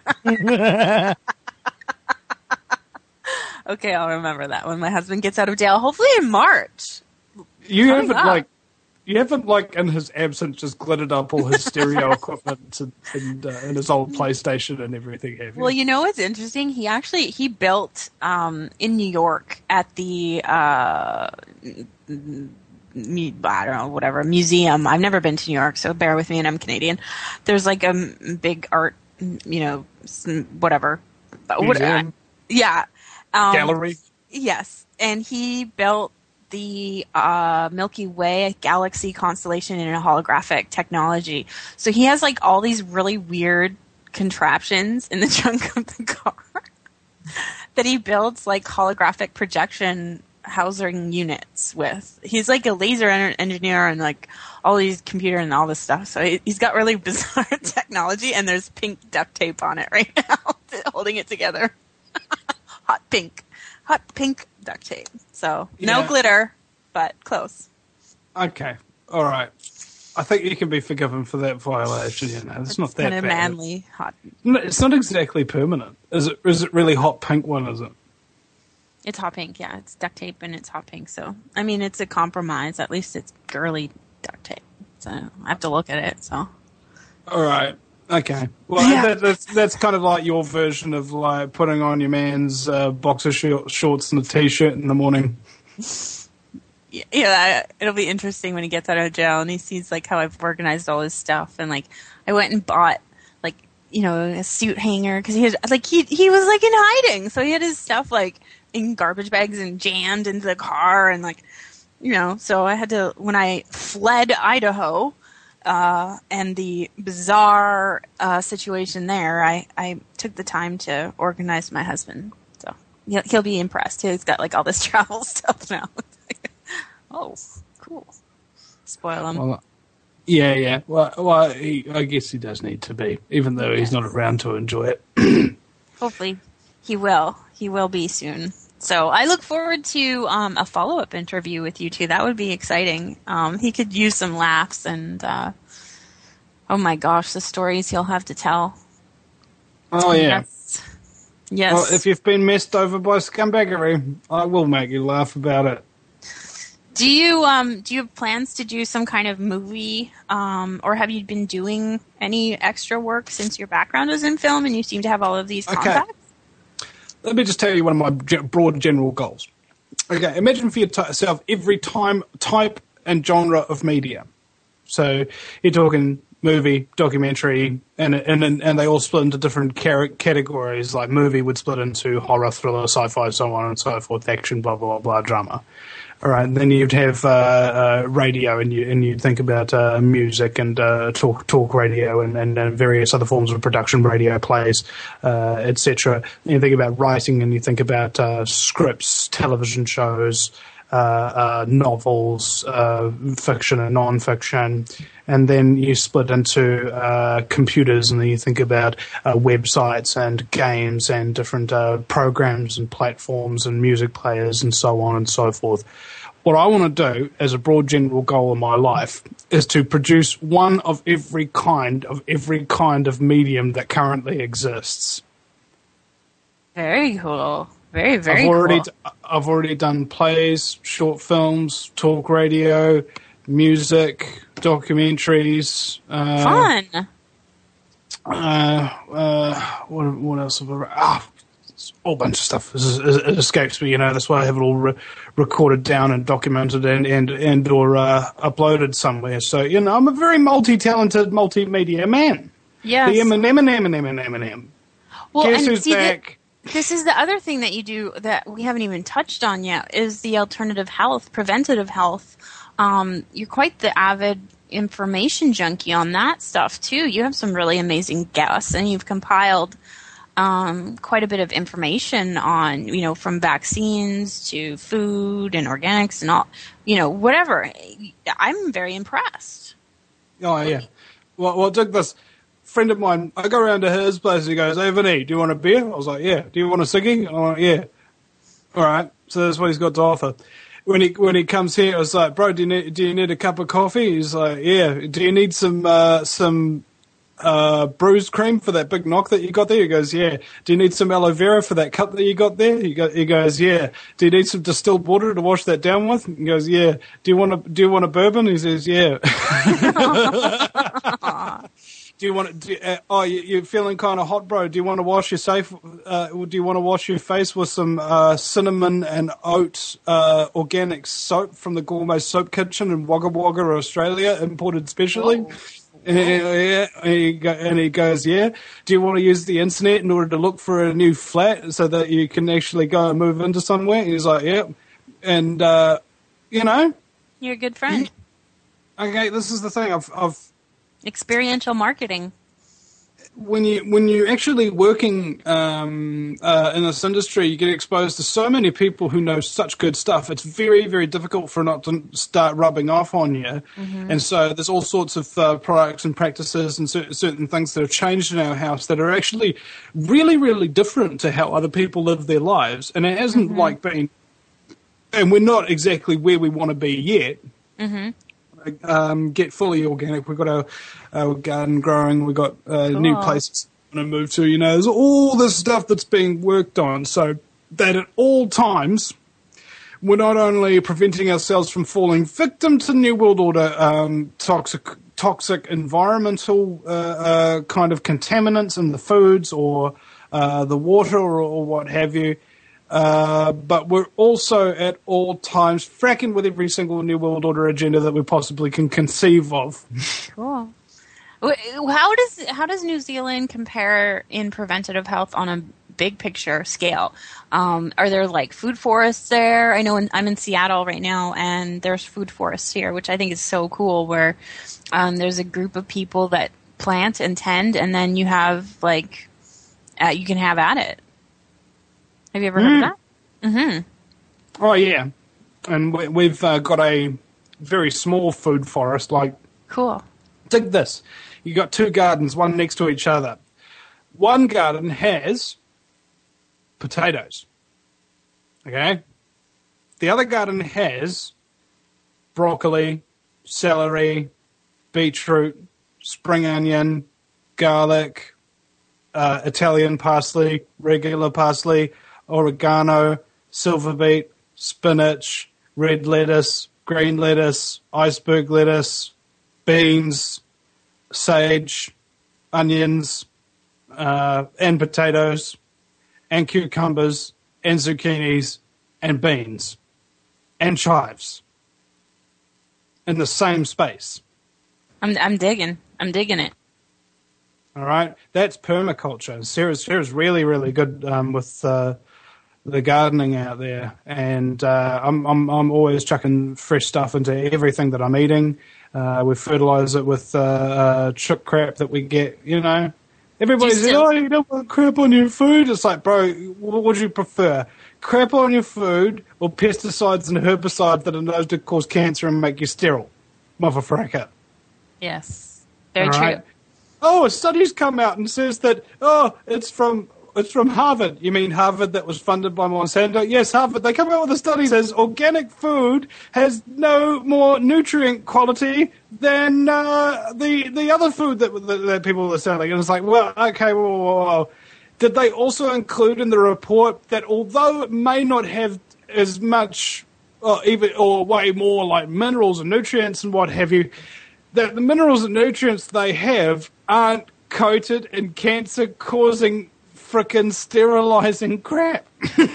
Okay, I'll remember that when my husband gets out of jail. Hopefully in March. You Coming haven't up. like, you haven't like in his absence just glittered up all his stereo equipment and and, uh, and his old PlayStation and everything. Have you? Well, you know what's interesting? He actually he built um, in New York at the uh, mu- I don't know whatever museum. I've never been to New York, so bear with me, and I'm Canadian. There's like a m- big art, you know, some- whatever. What, Museum? yeah. Um, Gallery. Yes, and he built the uh, Milky Way galaxy constellation in a holographic technology. So he has like all these really weird contraptions in the trunk of the car that he builds like holographic projection housing units with. He's like a laser en- engineer and like all these computer and all this stuff. So he, he's got really bizarre technology, and there's pink duct tape on it right now holding it together. Hot pink. Hot pink duct tape. So, no Yeah. glitter, but close. Okay, all right. I think you can be forgiven for that violation. You know, it's, not that kind of bad. manly. Hot. No, it's not exactly permanent. Is it? Is it really hot pink one? Is it? It's hot pink, yeah. It's duct tape and it's hot pink. So, I mean, it's a compromise. At least it's girly duct tape. So, I have to look at it, so. All right. Okay. Well, Yeah. that, that's that's kind of like your version of like putting on your man's uh, boxer short, shorts and a t-shirt in the morning. Yeah, yeah, it'll be interesting when he gets out of jail and he sees like how I've organized all his stuff, and like I went and bought like you know a suit hanger because he had like he he was like in hiding, so he had his stuff like in garbage bags and jammed into the car, and like you know so I had to when I fled Idaho uh, and the bizarre uh, situation there, I I took the time to organize my husband, so he'll, he'll be impressed. He's got like all this travel stuff now. Oh, cool. Spoil him. Well, yeah, yeah. Well, well he, I guess he does need to be, even though he's not around to enjoy it. Hopefully he will. He will be soon. So I look forward to um, a follow-up interview with you two. That would be exciting. Um, he could use some laughs and, uh, oh my gosh, the stories he'll have to tell. Oh, yeah. Yes. Yes. Well, if you've been messed over by scumbaggery, I will make you laugh about it. Do you um do you have plans to do some kind of movie, um, or have you been doing any extra work since your background is in film and you seem to have all of these Okay. contacts? Let me just tell you one of my ge- broad general goals. Okay, imagine for yourself every time type and genre of media. So you're talking movie, documentary, and and and they all split into different car- categories. Like movie would split into horror, thriller, sci-fi, so on and so forth, action, blah blah blah, blah drama. All right, and then you'd have uh, uh, radio, and you and you'd think about uh, music and uh, talk talk radio, and, and, and various other forms of production, radio plays, uh, et cetera. You think about writing, and you think about uh, scripts, television shows, uh, uh, novels, uh, fiction and non-fiction, and then you split into uh, computers, and then you think about uh, websites and games and different uh, programs and platforms and music players and so on and so forth. What I want to do as a broad general goal in my life is to produce one of every kind of every kind of medium that currently exists. Very cool. Very very I've already cool. d- I've already done plays, short films, talk radio, music, documentaries. Uh, Fun. Uh, uh, what what else have I? Re- ah, it's a whole bunch of stuff. It, it, it escapes me, you know. That's why I have it all re- recorded down and documented and and and or uh, uploaded somewhere. So you know, I'm a very multi-talented, multimedia man. Yes. The Eminem, Eminem, Eminem, Eminem. Well, Guess and who's see, back? The, this is the other thing that you do that we haven't even touched on yet is the alternative health, preventative health. Um, you're quite the avid information junkie on that stuff too. You have some really amazing guests, and you've compiled um, quite a bit of information on, you know, from vaccines to food and organics and all, you know, whatever. I'm very impressed. Oh, yeah. Well, well, took this friend of mine, I go around to his place and he goes, "Hey, Vinny, do you want a beer?" I was like, "Yeah." "Do you want a ciggy?" I went, "Yeah." All right. So that's what he's got to offer. When he when he comes here, I was like, "Bro, do you need do you need a cup of coffee?" He's like, "Yeah." "Do you need some uh, some uh, bruised cream for that big knock that you got there?" He goes, "Yeah." "Do you need some aloe vera for that cut that you got there?" He, go, he goes, "Yeah." "Do you need some distilled water to wash that down with?" He goes, "Yeah." "Do you want a do you want a bourbon?" He says, "Yeah." Do you want to? Do, uh, oh, you, you're feeling kind of hot, bro. Do you want to wash your safe? Uh, do you want to wash your face with some uh, cinnamon and oat uh, organic soap from the Gourmet Soap Kitchen in Wagga Wagga, Australia, imported specially? Oh. And, he, yeah, and, he go, and he goes, "Yeah." "Do you want to use the internet in order to look for a new flat so that you can actually go and move into somewhere?" And he's like, "Yeah." And uh, you know, you're a good friend. Okay, this is the thing. I've, I've experiential marketing. When you when you're actually working um, uh, in this industry, you get exposed to so many people who know such good stuff. It's very, very difficult for it not to start rubbing off on you. Mm-hmm. And so there's all sorts of uh, products and practices and cer- certain things that have changed in our house that are actually really, really different to how other people live their lives. And it hasn't mm-hmm. like been, and we're not exactly where we want to be yet. Mm-hmm. Um, get fully organic. We've got our, our garden growing. We've got uh, cool. new places we want to move to. You know, there's all this stuff that's being worked on so that at all times we're not only preventing ourselves from falling victim to New World Order um, toxic, toxic environmental uh, uh, kind of contaminants in the foods or uh, the water or, or what have you. Uh, but we're also at all times fracking with every single New World Order agenda that we possibly can conceive of. Cool. How does how does New Zealand compare in preventative health on a big picture scale? Um, are there like food forests there? I know in, I'm in Seattle right now, and there's food forests here, which I think is so cool. Where um, there's a group of people that plant and tend, and then you have like uh, you can have at it. Have you ever heard mm. of that? Mm-hmm. Oh, yeah. And we, we've uh, got a very small food forest. Like, cool. Dig this. You got two gardens, one next to each other. One garden has potatoes. Okay? The other garden has broccoli, celery, beetroot, spring onion, garlic, uh, Italian parsley, regular parsley, oregano, silver beet, spinach, red lettuce, green lettuce, iceberg lettuce, beans, sage, onions, uh, and potatoes, and cucumbers, and zucchinis, and beans, and chives in the same space. I'm I'm digging. I'm digging it. All right, that's permaculture. Sarah's Sarah's really really good um, with uh, the gardening out there, and uh, I'm I'm I'm always chucking fresh stuff into everything that I'm eating. Uh, we fertilize it with uh, uh, chip crap that we get. You know, everybody says, "Oh, you don't want crap on your food." It's like, bro, what would you prefer? Crap on your food or pesticides and herbicides that are known to cause cancer and make you sterile? Motherfucker. Yes, very All true. Right? Oh, a study's come out and says that, oh, it's from it's from Harvard. You mean Harvard that was funded by Monsanto? Yes, Harvard. They come out with a study that says organic food has no more nutrient quality than uh, the the other food that, that, that people are selling. And it's like, well, okay, whoa, whoa, whoa. Did they also include in the report that although it may not have as much or even or way more like minerals and nutrients and what have you, that the minerals and nutrients they have aren't coated in cancer-causing frickin' sterilizing crap?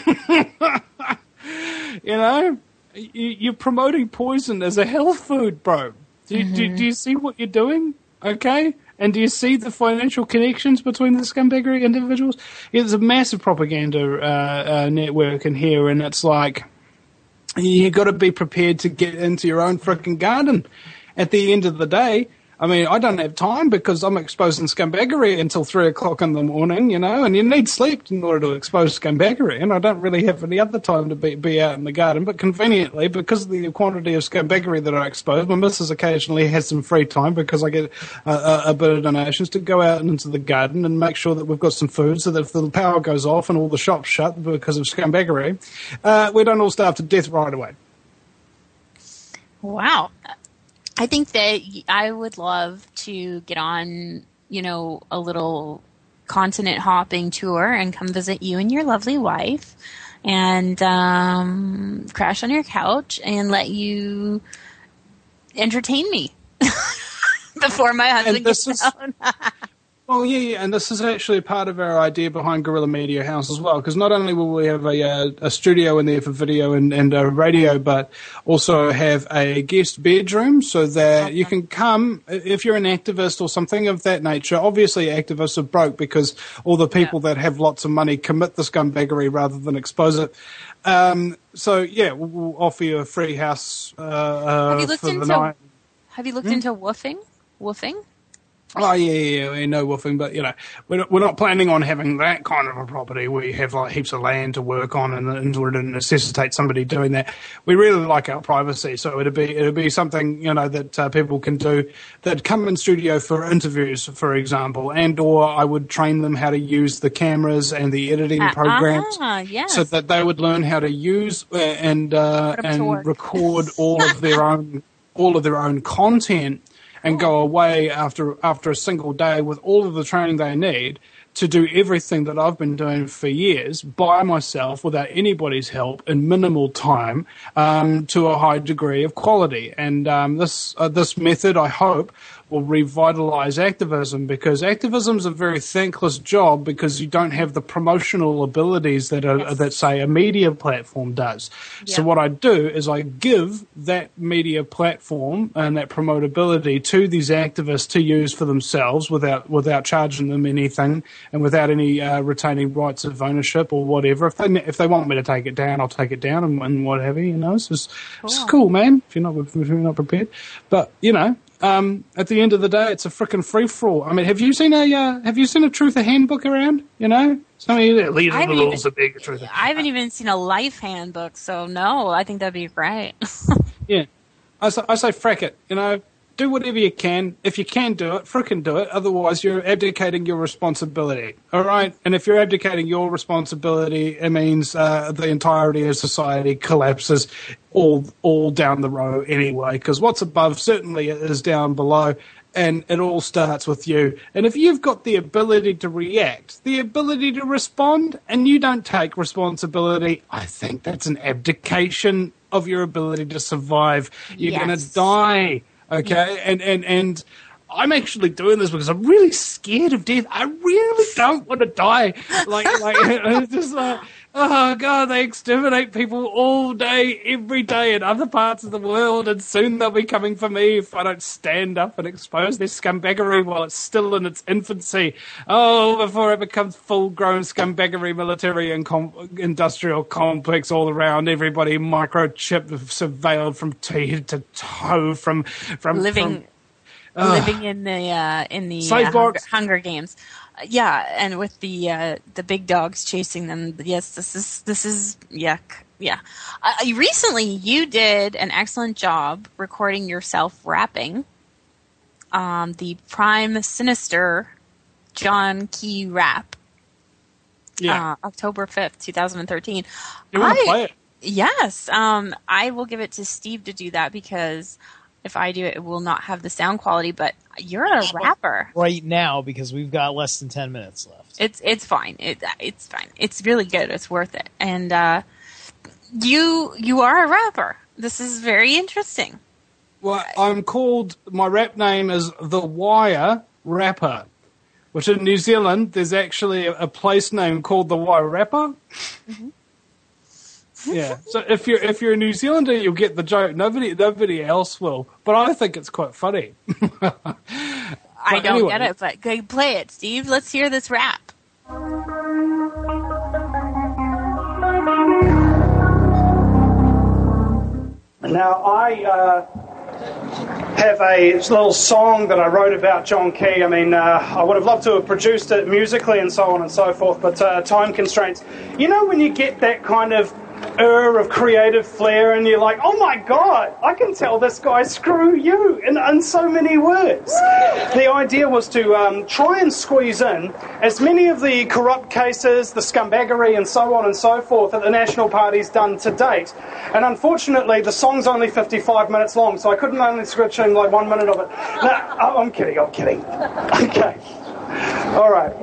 You know? You're promoting poison as a health food, bro. Do you, mm-hmm. do, do you see what you're doing? Okay? And do you see the financial connections between the scumbaggery individuals? It's a massive propaganda uh, uh, network in here, and it's like, you got to be prepared to get into your own frickin' garden. At the end of the day, I mean, I don't have time because I'm exposing scumbaggery until three o'clock in the morning, you know, and you need sleep in order to expose scumbaggery, and I don't really have any other time to be, be out in the garden. But conveniently, because of the quantity of scumbaggery that I expose, my missus occasionally has some free time because I get a, a, a bit of donations to go out into the garden and make sure that we've got some food so that if the power goes off and all the shops shut because of scumbaggery, uh, we don't all starve to death right away. Wow. I think that I would love to get on, you know, a little continent hopping tour and come visit you and your lovely wife and um, crash on your couch and let you entertain me before my husband gets down. Well, yeah, yeah, and this is actually part of our idea behind Guerrilla Media House as well, because not only will we have a, uh, a studio in there for video and, and uh, radio, but also have a guest bedroom so that okay. you can come, if you're an activist or something of that nature. Obviously, activists are broke because all the people yeah. that have lots of money commit the scumbaggery rather than expose it. Um, so, yeah, we'll, we'll offer you a free house uh, uh, have you looked for into, the night. Have you looked hmm? into woofing? Woofing? Oh, yeah, yeah, yeah, no woofing, but, you know, we're not, we're not planning on having that kind of a property where you have, like, heaps of land to work on and in order to necessitate somebody doing that. We really like our privacy, so it'd be it'd be something, you know, that uh, people can do that come in studio for interviews, for example, and or I would train them how to use the cameras and the editing uh, programs uh, yes. so that they would learn how to use uh, and uh, and record all of their own all of their own content. And go away after after a single day with all of the training they need to do everything that I've been doing for years by myself without anybody's help in minimal time um, to a high degree of quality. And um, this uh, this method, I hope, will revitalize activism, because activism is a very thankless job because you don't have the promotional abilities that a, yes. that say a media platform does. Yep. So what I do is I give that media platform and that promotability to these activists to use for themselves without without charging them anything and without any uh, retaining rights of ownership or whatever. If they if they want me to take it down, I'll take it down and, and what have you. You know, it's just cool. It's cool, man. If you're not if you're not prepared, but you know. Um, at the end of the day, it's a frickin' free for all. I mean, have you seen a uh, have you seen a Truther handbook around? You know, some of you leaders of the rules are big. Truther. I haven't even seen a life handbook, so no, I think that'd be great. yeah, I say, I say, frack it. You know, do whatever you can. If you can do it, frickin' do it. Otherwise, you're abdicating your responsibility. All right, and if you're abdicating your responsibility, it means uh, the entirety of society collapses. all all down the row anyway, because what's above certainly is down below, and it all starts with you. And if you've got the ability to react, the ability to respond, and you don't take responsibility, I think that's an abdication of your ability to survive. You're yes. going to die, okay? Yes. And, and, and I'm actually doing this because I'm really scared of death. I really don't want to die. Like, like it's just like... Oh, God, they exterminate people all day, every day in other parts of the world, and soon they'll be coming for me if I don't stand up and expose their scumbaggery while it's still in its infancy. Oh, before it becomes full-grown scumbaggery military and com- industrial complex all around, everybody microchip, surveilled from head to toe, from... from Living... From, uh, living in the uh, in the uh, Hunger, Hunger Games, uh, yeah, and with the uh, the big dogs chasing them. Yes, this is this is yuck. Yeah, uh, recently you did an excellent job recording yourself rapping. Um, the Prime Sinister John Key rap. Yeah, uh, October fifth, two thousand thirteen. You want to play it? Yes, um, I will give it to Steve to do that because. If I do it, it will not have the sound quality, but you're a rapper. Right now, because we've got less than ten minutes left. It's it's fine. It, it's fine. It's really good. It's worth it. And uh, you you are a rapper. This is very interesting. Well, I'm called, my rap name is The Wire Rapper, which in New Zealand, there's actually a, a place name called The Wire Rapper. Mm-hmm. Yeah, so if you're if you're a New Zealander, you'll get the joke. Nobody nobody else will, but I think it's quite funny. I don't anyway. get it, but go play it, Steve. Let's hear this rap. Now I uh, have a little song that I wrote about John Key. I mean, uh, I would have loved to have produced it musically and so on and so forth, but uh, time constraints. You know when you get that kind of ur of creative flair and you're like, oh my god, I can tell this guy screw you in, in so many words. The idea was to um, try and squeeze in as many of the corrupt cases, the scumbaggery and so on and so forth that the National Party's done to date. And unfortunately the song's only fifty-five minutes long, so I couldn't only switch in like one minute of it. No, oh, I'm kidding, I'm kidding. Okay. Alright.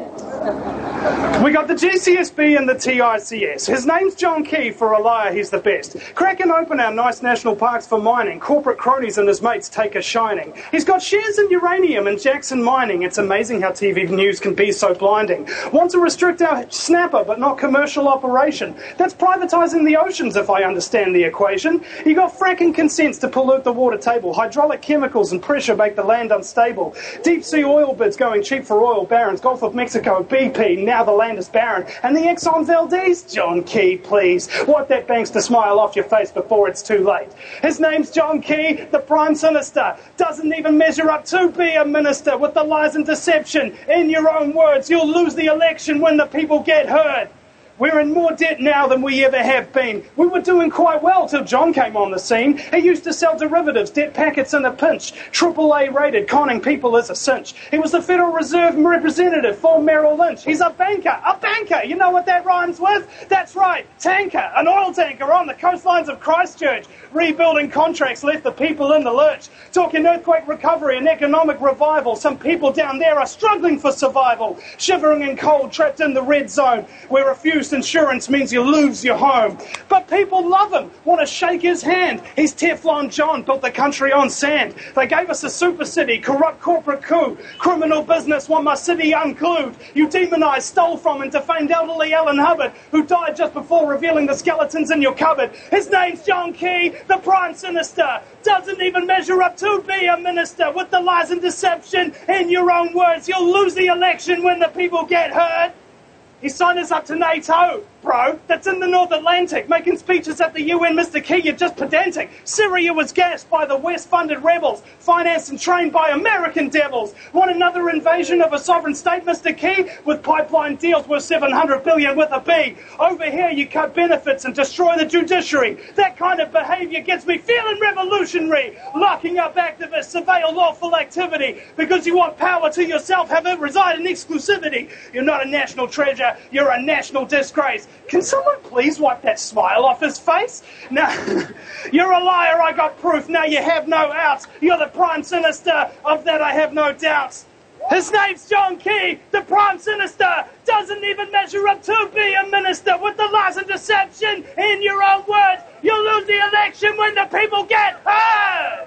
We got the G C S B and the T I C S. His name's John Key. For a liar, he's the best. Cracking open our nice national parks for mining. Corporate cronies and his mates take a shining. He's got shares in uranium and Jackson Mining. It's amazing how T V news can be so blinding. Want to restrict our snapper, but not commercial operation. That's privatising the oceans, if I understand the equation. He got fracking consents to pollute the water table. Hydraulic chemicals and pressure make the land unstable. Deep sea oil bids going cheap for oil barons. Gulf of Mexico, B P, now the land is barren. And the Exxon Valdez, John Key, please. Wipe that bankster smile off your face before it's too late. His name's John Key, the Prime Sinister. Doesn't even measure up to be a minister. With the lies and deception, in your own words, you'll lose the election when the people get heard. We're in more debt now than we ever have been. We were doing quite well till John came on the scene. He used to sell derivatives, debt packets in a pinch. Triple A rated, conning people is a cinch. He was the Federal Reserve representative for Merrill Lynch. He's a banker, a banker. You know what that rhymes with? That's right, tanker, an oil tanker on the coastlines of Christchurch. Rebuilding contracts left the people in the lurch. Talking earthquake recovery and economic revival. Some people down there are struggling for survival. Shivering in cold, trapped in the red zone, where refused insurance means you lose your home. But people love him, want to shake his hand. He's Teflon John, built the country on sand. They gave us a super city, corrupt corporate coup. Criminal business want my city unglued. You demonized, stole from and defamed elderly Alan Hubbard, who died just before revealing the skeletons in your cupboard. His name's John Key, the Prime Sinister. Doesn't even measure up to be a minister. With the lies and deception, in your own words, you'll lose the election when the people get hurt. He signed us up to NATO, bro. That's in the North Atlantic. Making speeches at the U N, Mister Key, you're just pedantic. Syria was gassed by the West-funded rebels, financed and trained by American devils. Want another invasion of a sovereign state, Mister Key? With pipeline deals worth seven hundred billion dollars with a B. Over here, you cut benefits and destroy the judiciary. That kind of behavior gets me feeling revolutionary. Locking up activists, surveil lawful activity. Because you want power to yourself, have it reside in exclusivity. You're not a national treasure. You're a national disgrace. Can someone please wipe that smile off his face? Now, you're a liar, I got proof. Now you have no outs. You're the Prime Sinister. Of that I have no doubts. His name's John Key, the Prime Sinister. Doesn't even measure up to be a minister. With the lies and deception, in your own words, you'll lose the election when the people get heard.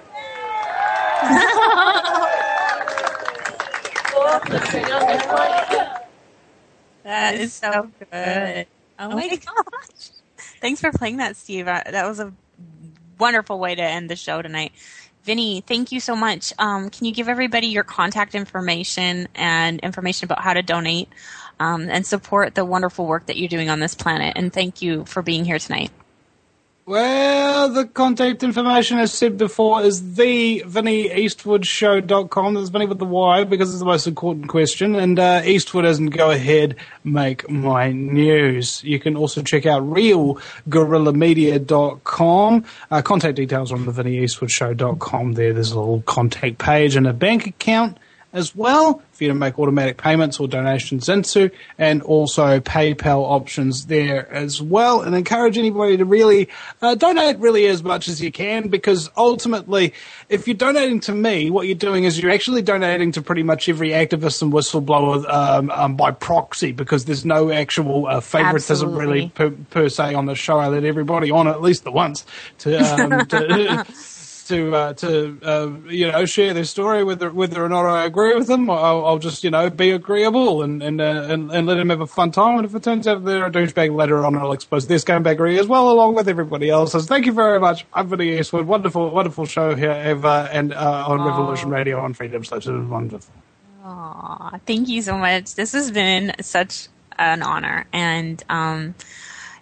That is so good. Oh my gosh. Thanks for playing that, Steve. That was a wonderful way to end the show tonight. Vinny, thank you so much. Um, can you give everybody your contact information and information about how to donate um, and support the wonderful work that you're doing on this planet? And thank you for being here tonight. Well, the contact information, as said before, is the vinny eastwood show dot com. There's Vinny with the Y because it's the most important question. And uh, Eastwood isn't go ahead, make my news. You can also check out real gorilla media dot com. Uh, contact details on the vinny eastwood show dot com there. There's a little contact page and a bank account as well for you to make automatic payments or donations into, and also PayPal options there as well. And encourage anybody to really uh, donate really as much as you can, because ultimately, if you're donating to me, what you're doing is you're actually donating to pretty much every activist and whistleblower um, um, by proxy, because there's no actual uh, favoritism Absolutely. really per, per se on the show. I let everybody on at least the once to um, to to uh, to uh, you know, share their story, whether whether or not I agree with them. I'll, I'll just, you know, be agreeable and and, uh, and and let them have a fun time. And if it turns out they're a douchebag later on, I'll expose their scumbaggery as well, along with everybody else's. Thank you very much. I'm Vinny Eastwood. Wonderful, wonderful show here, Eva, and uh, on Aww. Revolution Radio on Freedom Slips. It was wonderful. Aw, thank you so much. This has been such an honor, and um.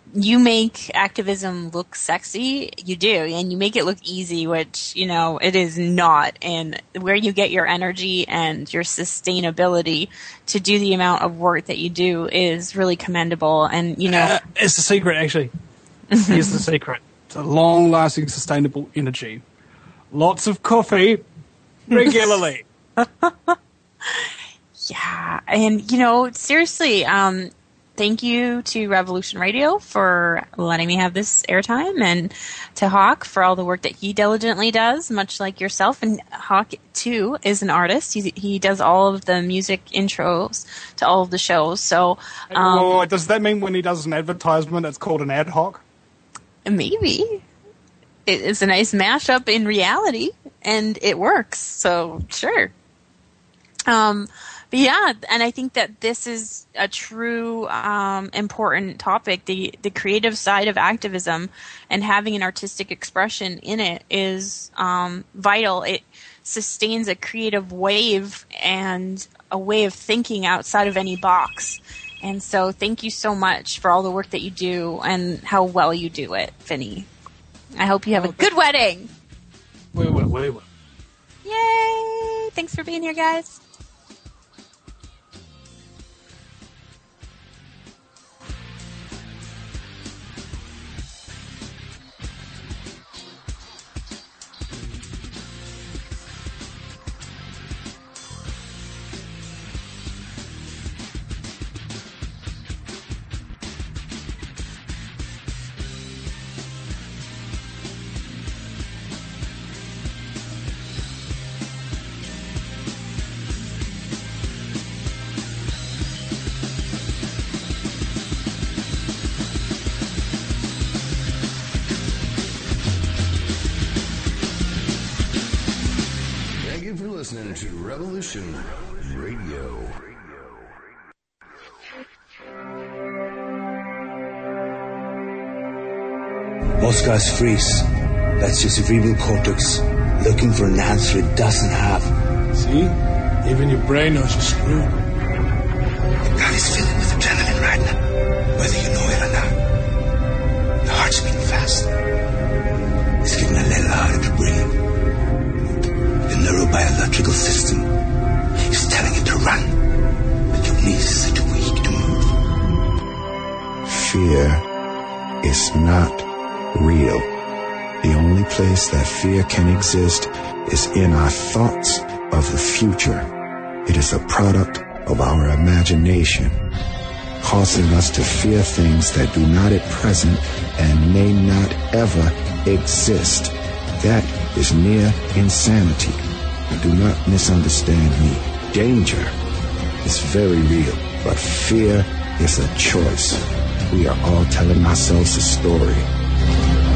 you make activism look sexy. You do, and you make it look easy, which, you know, it is not. And where you get your energy and your sustainability to do the amount of work that you do is really commendable. And, you know, uh, it's the secret, actually. Here's the secret. It's a long-lasting, sustainable energy. Lots of coffee regularly. Yeah, and, you know, seriously, um, thank you to Revolution Radio for letting me have this airtime, and to Hawk for all the work that he diligently does, much like yourself. And Hawk, too, is an artist. He, he does all of the music intros to all of the shows. So, um, oh, does that mean when he does an advertisement, it's called an ad hoc? Maybe. It's a nice mashup in reality, and it works. So, sure. Um, but yeah, and I think that this is a true um, important topic. The the creative side of activism and having an artistic expression in it is um, vital. It sustains a creative wave and a way of thinking outside of any box. And so thank you so much for all the work that you do and how well you do it, Vinny. I hope you have a good wedding. Wait, wait, wait, wait. Yay! Thanks for being here, guys. Listening to Revolution Radio. Most guys freeze. That's your cerebral cortex looking for an answer it doesn't have. See? Even your brain knows you're screwed. The blood is filling with adrenaline right now, whether you know it or not. The heart's beating fast. It's getting a little harder to breathe. The neurobiological system is telling it to run, but your knees are too weak to move. Fear is not real. The only place that fear can exist is in our thoughts of the future. It is a product of our imagination, causing us to fear things that do not at present and may not ever exist. That is near insanity. Do not misunderstand me. Danger is very real, but fear is a choice. We are all telling ourselves a story.